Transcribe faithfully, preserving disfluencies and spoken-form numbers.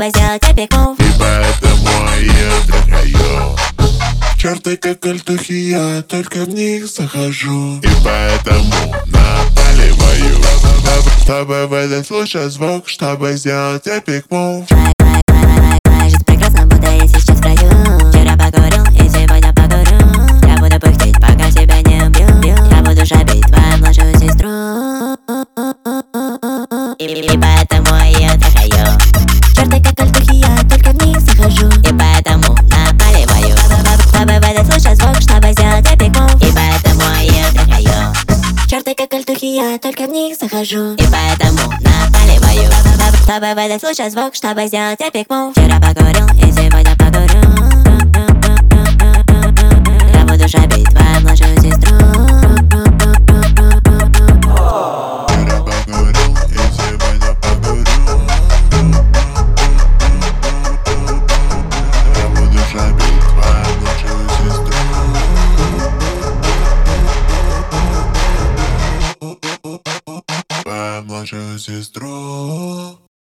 чтобы сделать эпик мув. И поэтому я трахаю. Черты как альтухи, я только в них захожу. И поэтому напаливаю. Чтобы выдать лучший звук, чтобы сделать эпик мув. Жизнь прекрасна, будто я сейчас в краю. Вчера покурил и сегодня покурю. Я буду пыхтеть, пока тебя не убью. Я буду шабить твою младшую сестру. И, и поэтому я трахаю. Черты как альтухи, я только в них захожу. И поэтому напаливаю. Чтобы выдать лучший звук, чтобы сделать эпик мув. И поэтому я трахаю. Черты как альтухи, я только в них захожу. И поэтому напаливаю. Чтобы выдать лучший звук, чтобы сделать эпик мув. Вчера покурил и сегодня покурю. Я буду шабить твою младшую сестру.